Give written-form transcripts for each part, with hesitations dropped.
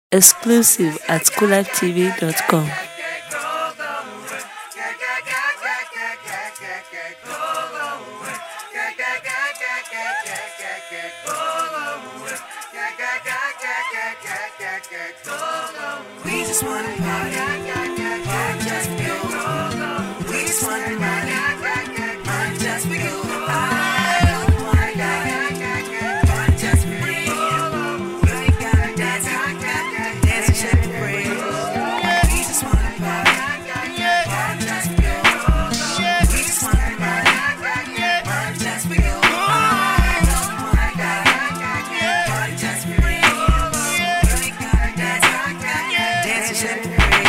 Exclusive at coolivetv.com. We just wanna party, party just for you. We just wanna party, party just for you. I don't wanna die, party just for me. You ain't gotta dance, dance and shake for free. We just wanna party, party just for you. We just wanna party, party just for you. I don't wanna die, party just for me. You ain't gotta dance, dance and shake for free.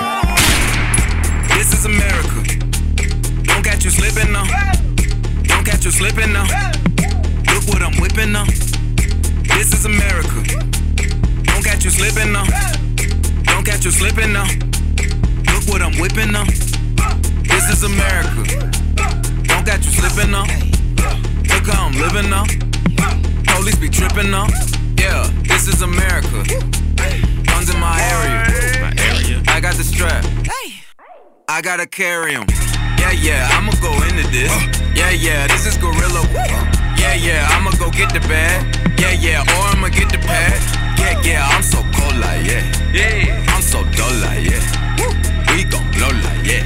This is America. Don't catch you slipping now. Don't catch you slipping now. Look what I'm whipping now. This is America. Don't catch you slipping now. Don't catch you slipping now. Look what I'm whipping now. This is America. Don't catch you slipping now. Look how I'm living now. Police be tripping now. Yeah, this is America. Guns in my area. I got the strap. I gotta carry 'em. Yeah, I'ma go into this. Yeah, this is gorilla. Yeah, I'ma go get the bag. Yeah, or I'ma get the pad. Yeah, I'm so cold like yeah. I'm so dull like yeah. We gon' blow like yeah.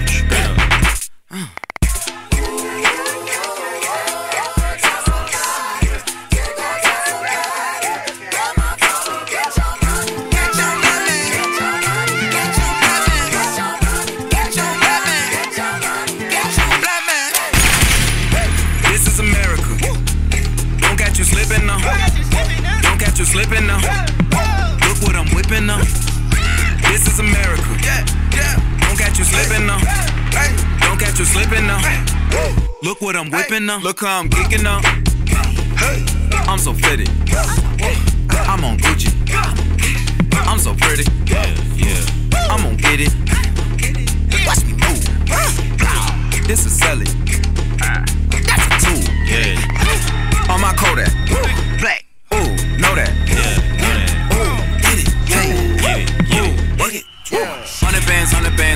This is America. Don't catch you slipping now. Don't catch you slipping now. Look what I'm whipping now. This is America. Don't catch you slipping now. Don't catch you slipping now. Look what I'm whipping now. Look how I'm geeking now. I'm so fitted. I'm on Gucci. I'm so pretty. I'm gon' get it. Watch me move. This is Sally. That's a tool. On my Kodak. Black. Ooh, know that. Ooh, get it. Ooh, work it. 100 bands.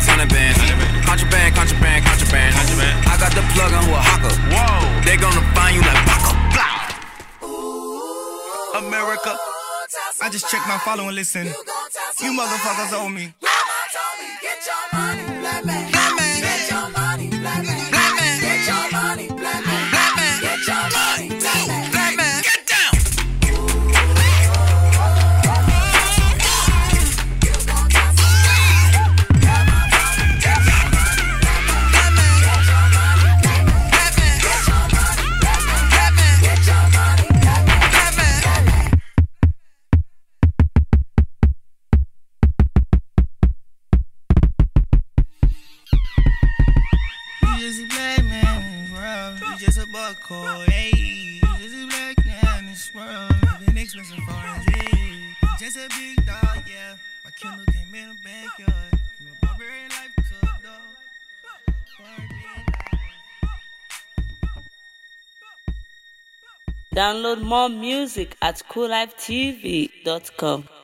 Contraband. I got the plug on who a hawker. Whoa. They gonna find you like Baka. America. I just checked my follow and listen. You motherfuckers owe me. Get your money, black man. Get your money, black man. Get your money, black man. Get your money, black man. Get down. You just a black man in this world. You just a buckhole, hey. You just a black man in this world. Been expensive for his head. Just a big dog, yeah. My Kindle came in the backyard. From a barbarian life to a dog. Download more music at coolivetv.com.